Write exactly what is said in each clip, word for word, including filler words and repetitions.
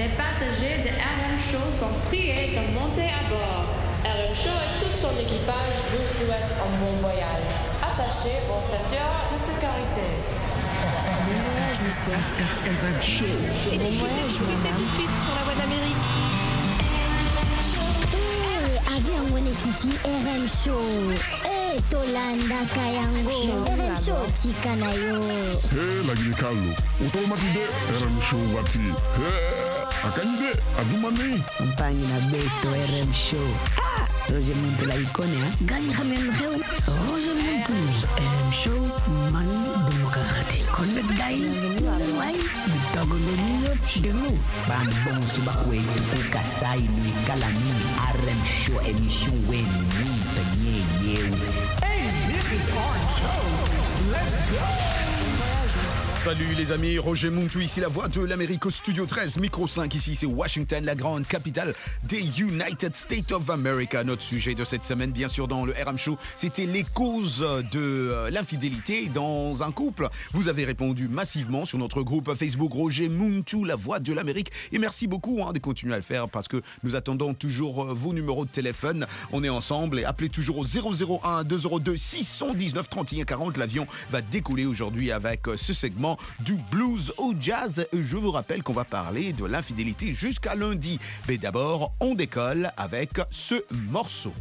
Les passagers de R M Show sont priés de monter à bord. R M Show et tout son équipage vous souhaitent un bon voyage. Attachez vos ceintures de sécurité. Bon voyage, monsieur. R M Show. Et bon voyage, madame. Tout de suite sur la voie d'Amérique. Eh, avion mwene kiti R M Show. Eh, Tolanda Kayango. R M Show tika na yo. Hey, lagi Carlo. Automatide R M Show wati. Hey, akanyide adumani. Mpangi na beto R M Show. Ah, Roger Muntu la ikone ha. Gani khamen kheu. Roger Muntu. R M Show man demokrati. Konnet gai. Wai. Bitagolonio demu. Bang bong suba kwetu kukasai ni kalami. R M Show emission wen ni penye yeu. Hey, this is Orange Show. Let's go. Salut les amis, Roger Muntu ici, la voix de l'Amérique au studio treize, micro cinq ici, c'est Washington, la grande capitale des United States of America. Notre sujet de cette semaine, bien sûr, dans le R M Show, c'était les causes de l'infidélité dans un couple. Vous avez répondu massivement sur notre groupe Facebook Roger Muntu, la voix de l'Amérique. Et merci beaucoup hein, de continuer à le faire parce que nous attendons toujours vos numéros de téléphone. On est ensemble et appelez toujours au zéro zéro un deux zéro deux six un neuf trente et un quarante. L'avion va décoller aujourd'hui avec ce segment du blues au jazz. Je vous rappelle qu'on va parler de l'infidélité jusqu'à lundi. Mais d'abord, on décolle avec ce morceau.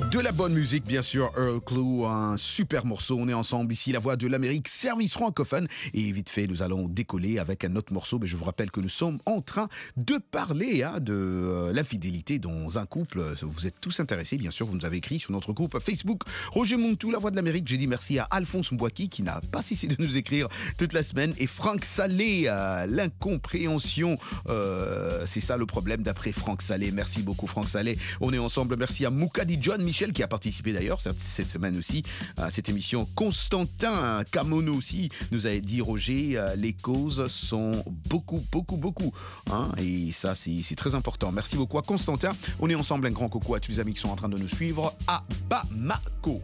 De la bonne musique, bien sûr, Earl Klugh, un super morceau. On est ensemble ici, la voix de l'Amérique, service francophone. Et vite fait, nous allons décoller avec un autre morceau. Mais je vous rappelle que nous sommes en train de parler hein, de euh, l'infidélité dans un couple. Vous êtes tous intéressés, bien sûr. Vous nous avez écrit sur notre groupe Facebook Roger Montou, la voix de l'Amérique. J'ai dit merci à Alphonse Mbouaki qui n'a pas cessé de nous écrire toute la semaine. Et Franck Salé, euh, l'incompréhension. Euh, c'est ça le problème d'après Franck Salé. Merci beaucoup, Franck Salé. On est ensemble. Merci à Moukadi John Michel qui a participé d'ailleurs cette semaine aussi à cette émission. Constantin Camono aussi nous a dit Roger, les causes sont beaucoup, beaucoup, beaucoup. Hein, et ça, c'est, c'est très important. Merci beaucoup à Constantin. On est ensemble. Un grand coucou à tous les amis qui sont en train de nous suivre à Bamako.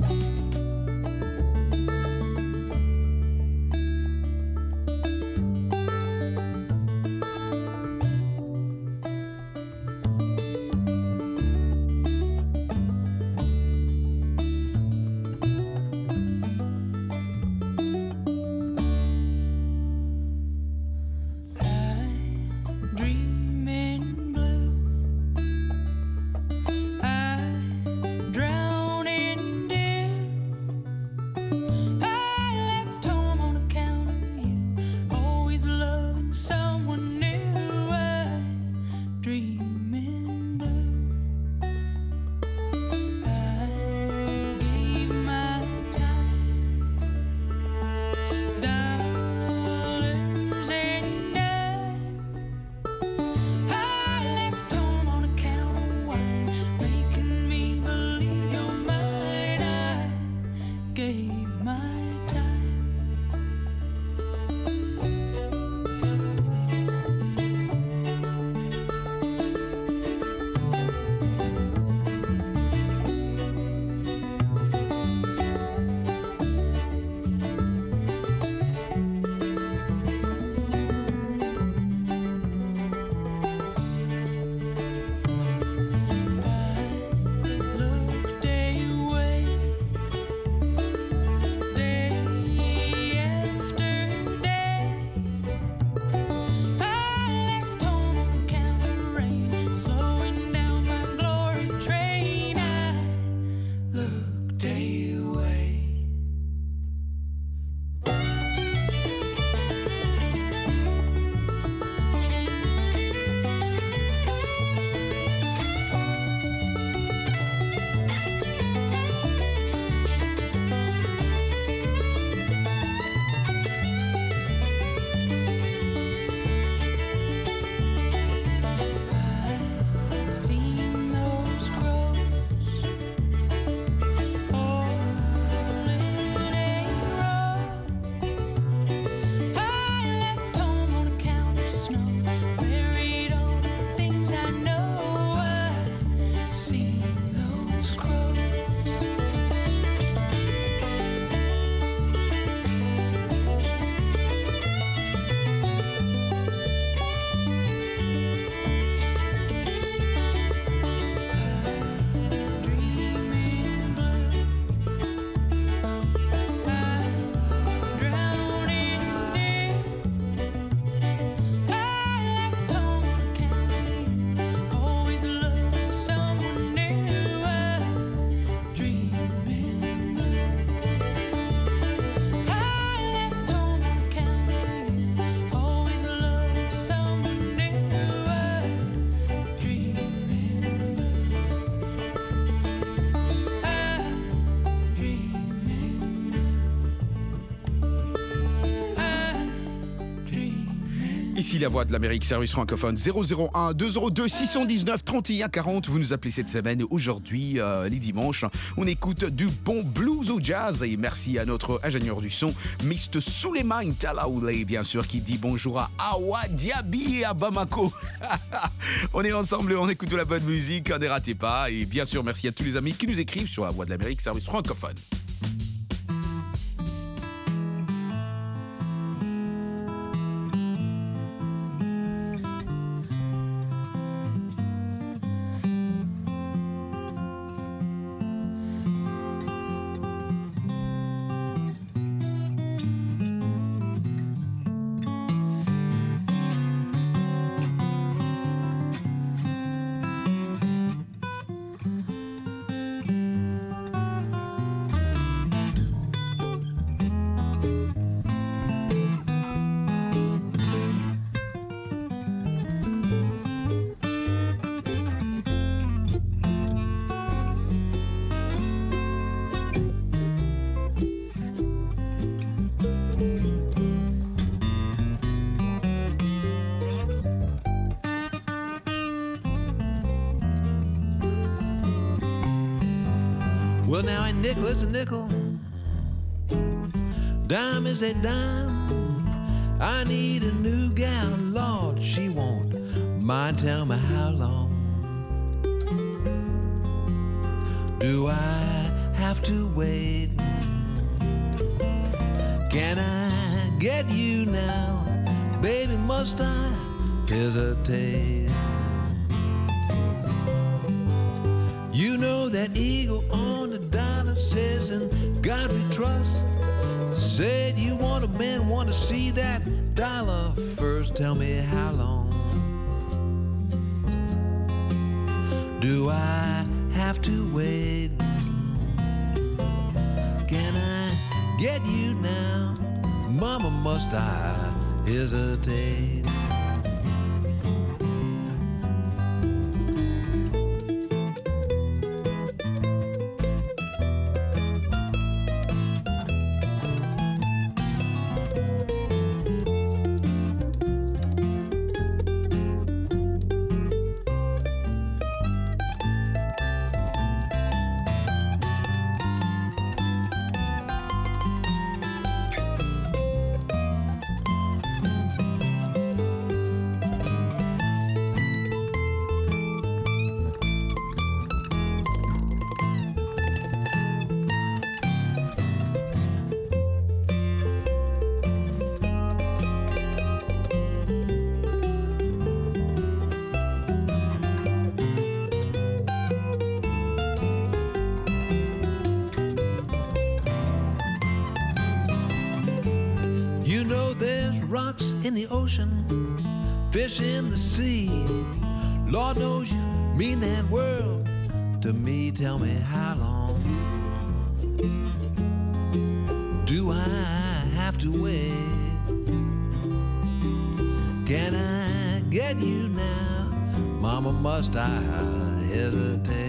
Ici la voix de l'Amérique, service francophone zéro zéro un deux zéro deux six cent dix-neuf trente et un quarante. Vous nous appelez cette semaine. Aujourd'hui, euh, les dimanches, on écoute du bon blues au jazz. Et merci à notre ingénieur du son, mister Souleymane Talaoulé, bien sûr, qui dit bonjour à Awa Diaby et à Bamako. On est ensemble, on écoute de la bonne musique, ne ratez pas. Et bien sûr, merci à tous les amis qui nous écrivent sur la voix de l'Amérique, service francophone. Well, now a nickel is a nickel, dime is a dime. I need a new gal, Lord, she won't mind. Tell me how long do I have to wait? Can I get you now? Baby, must I hesitate? You know that eagle on the dollar says, in God we trust. Said you want a man, want to see that dollar first. Tell me how long do I have to wait? Can I get you now? Mama, must I hesitate? In the ocean, fish in the sea. Lord knows you mean that world to me. Tell me how long do I have to wait? Can I get you now? Mama, must I hesitate?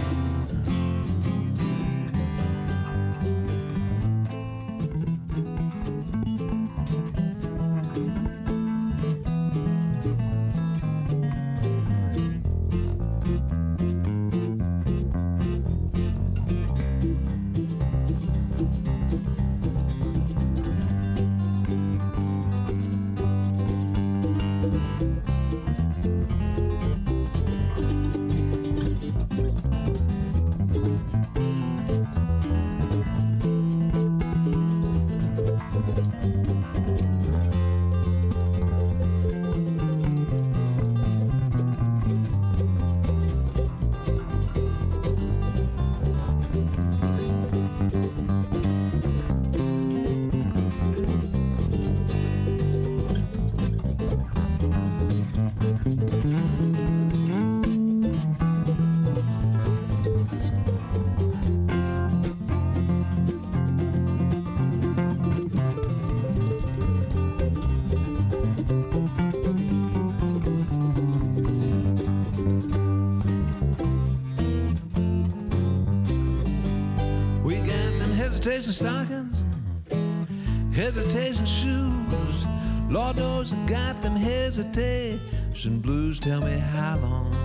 Hesitation stockings, hesitation shoes. Lord knows I got them hesitation blues. Tell me how long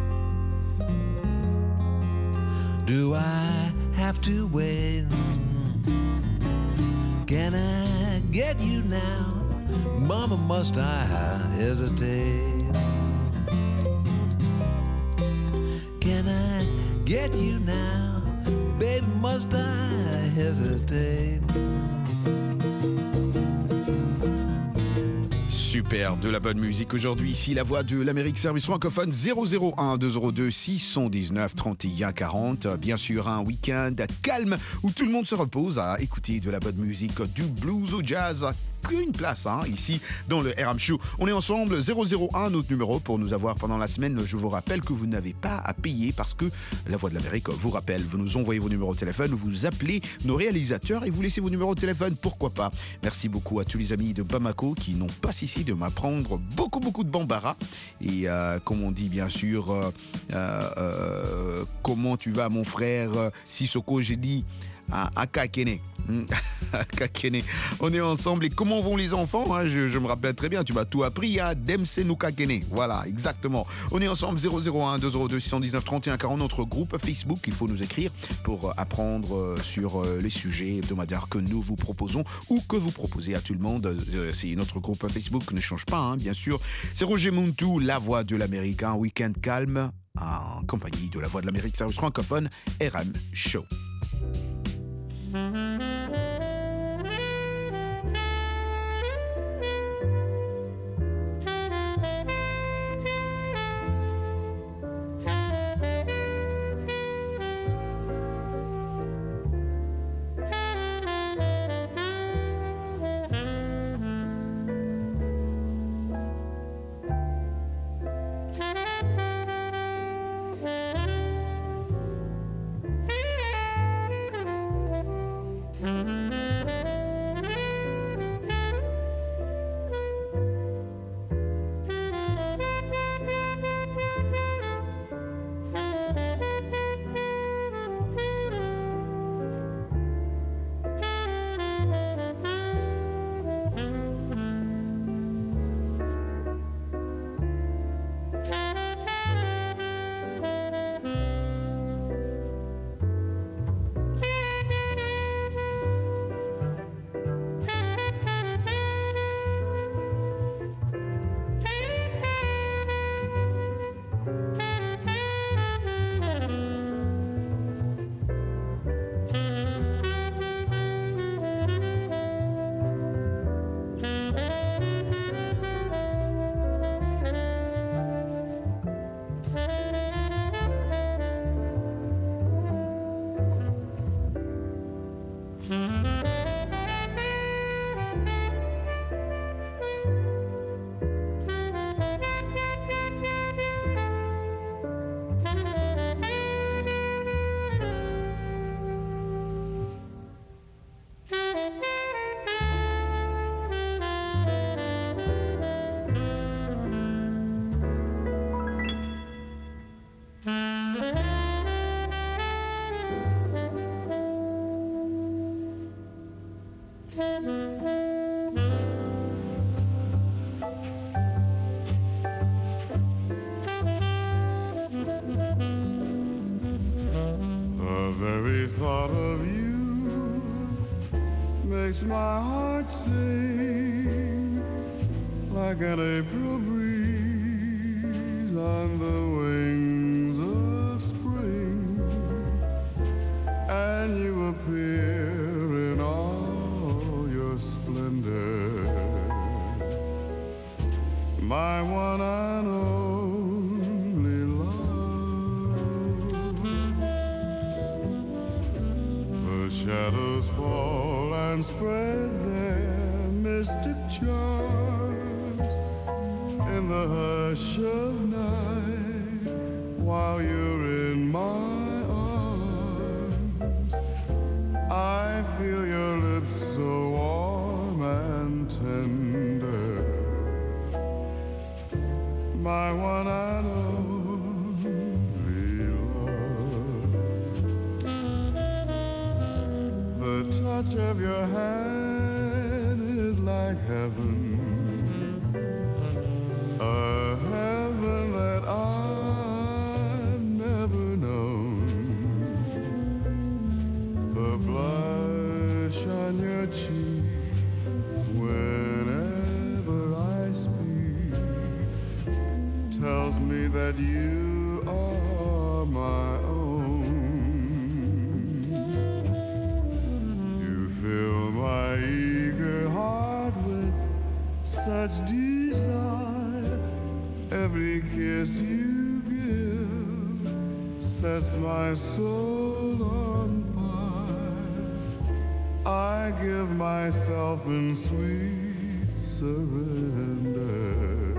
do I have to wait? Can I get you now? Mama, must I hesitate? Can I get you now? Baby, must I hesitate? Super, de la bonne musique aujourd'hui. Ici, la voix de l'Amérique, service francophone zéro zéro un deux zéro deux six cent dix-neuf trente et un quarante. Bien sûr, un week-end calme où tout le monde se repose à écouter de la bonne musique, du blues au jazz. Qu'une place hein, ici dans le R M Show. On est ensemble, zéro zéro un, notre numéro pour nous avoir pendant la semaine. Je vous rappelle que vous n'avez pas à payer parce que la Voix de l'Amérique vous rappelle. Vous nous envoyez vos numéros de téléphone, vous appelez nos réalisateurs et vous laissez vos numéros de téléphone, pourquoi pas. Merci beaucoup à tous les amis de Bamako qui n'ont pas cessé de m'apprendre beaucoup beaucoup de bambara. Et euh, comme on dit bien sûr, euh, euh, comment tu vas mon frère Sissoko, j'ai dit à Aka Kene. Kakene. On est ensemble. Et comment vont les enfants, hein, je, je me rappelle très bien, tu m'as tout appris à Demse nou Kakene. Voilà, exactement. On est ensemble, zéro zéro un deux zéro deux six un neuf trente et un quarante, notre groupe Facebook. Il faut nous écrire pour apprendre sur les sujets hebdomadaires que nous vous proposons ou que vous proposez à tout le monde. C'est notre groupe Facebook, ne change pas, hein, bien sûr. C'est Roger Muntu, la voix de l'Amérique, un week-end calme en compagnie de la voix de l'Amérique, service francophone, R M Show. Makes my heart sing like an April breeze on the wings of spring, and you appear in all your splendor, my one and only love. The shadows fall and spread their mystic charms in the hush of night while you're in my arms. I feel your lips so warm and tender, my one and only love. The touch of your hand is like heaven, a heaven that I've never known. The blush on your cheek whenever I speak tells me that you are my own. You fill my eager heart with such desire. Every kiss you give sets my soul on fire. I give myself in sweet surrender,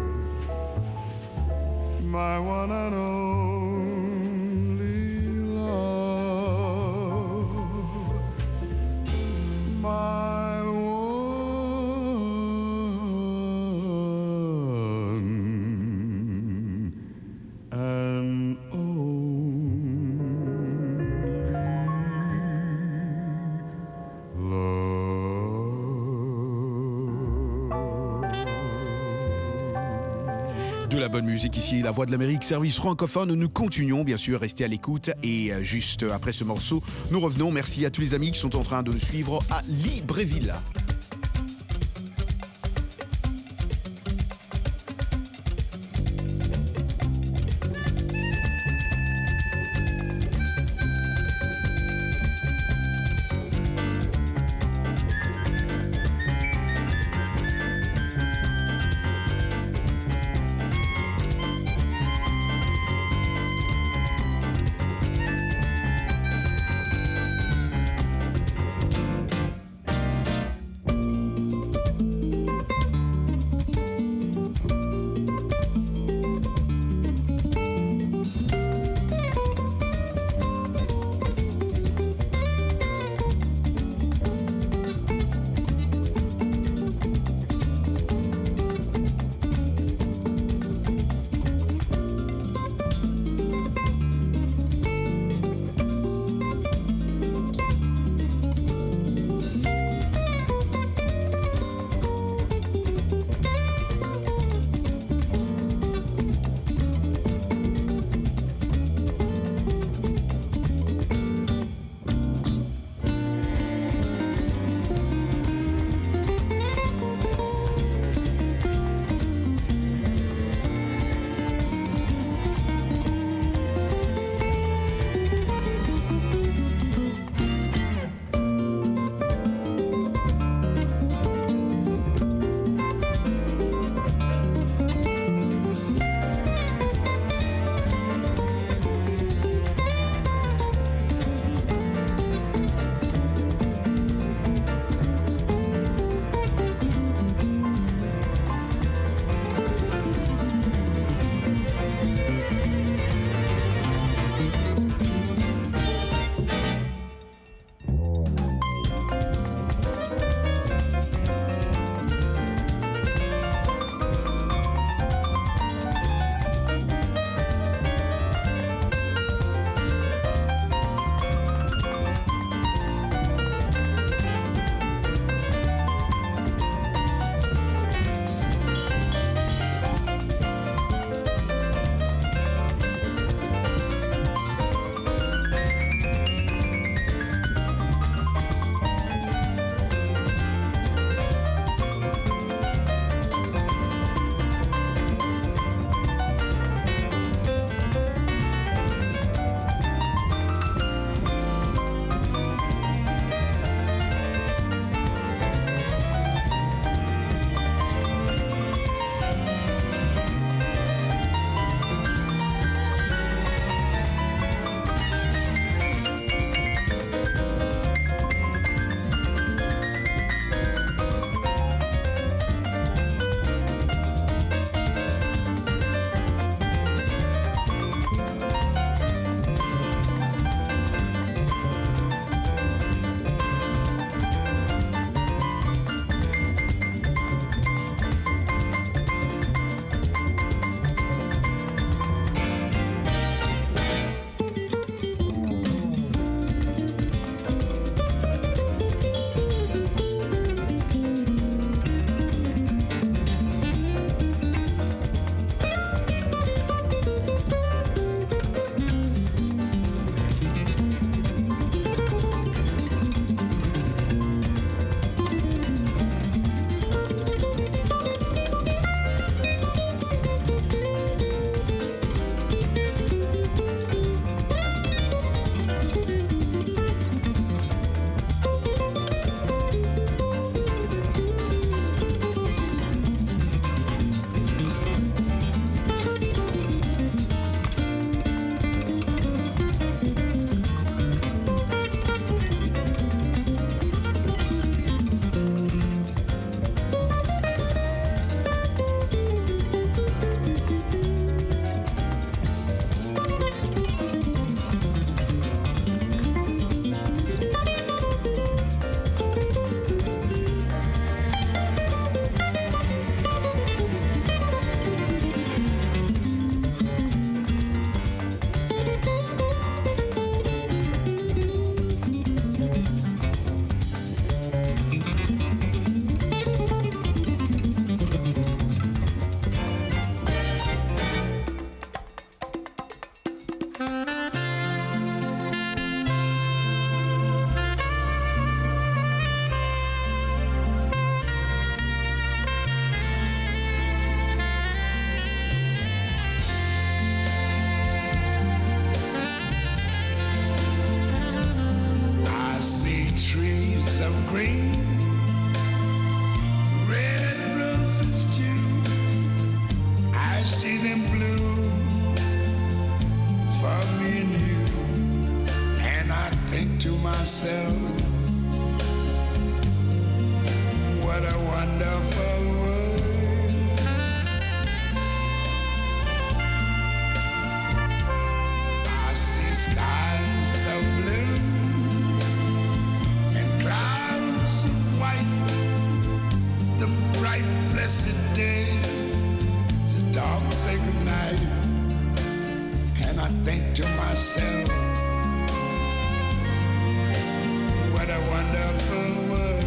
my one and only love, my one and only love. De la bonne musique ici, la Voix de l'Amérique, service francophone. Nous continuons bien sûr, restez à l'écoute. Et juste après ce morceau, nous revenons. Merci à tous les amis qui sont en train de nous suivre à Libreville. green, red roses too. I see them blue for me and you, and I think to myself, what a wonderful world. I see skies of blue and clouds of white, the bright blessed day, the dark sacred night, and I think to myself, what a wonderful world.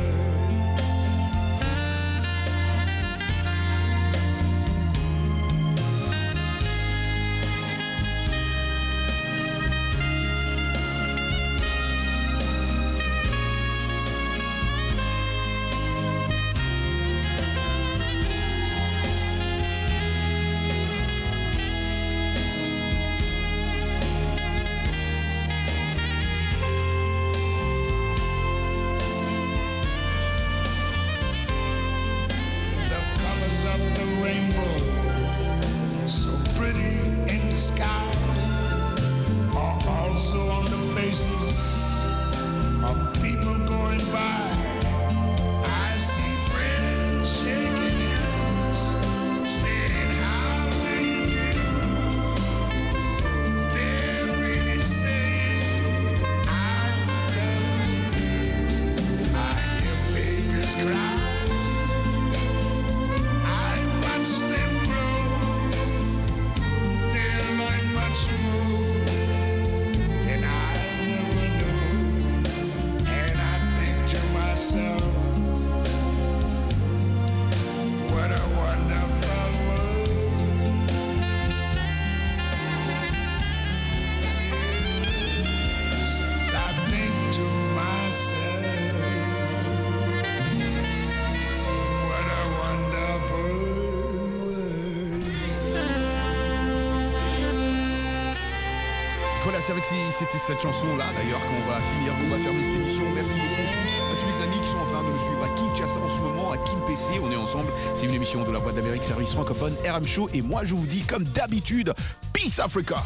C'était cette chanson-là d'ailleurs qu'on va finir, qu'on va fermer cette émission. Merci beaucoup à tous les amis qui sont en train de nous suivre à Kinshasa en ce moment, à Kim P C. On est ensemble. C'est une émission de la Voix d'Amérique, service francophone, R M Show. Et moi, je vous dis comme d'habitude, Peace Africa.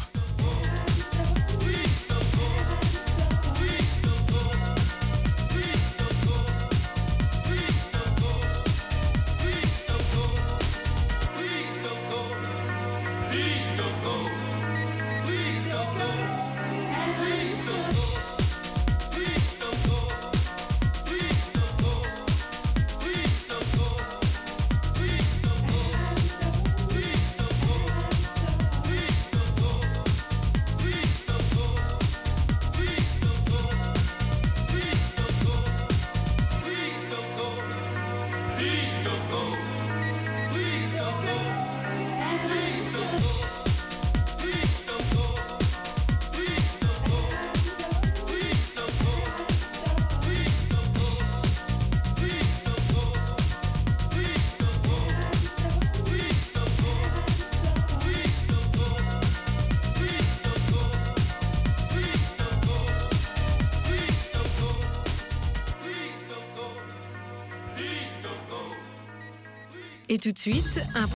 Et tout de suite, un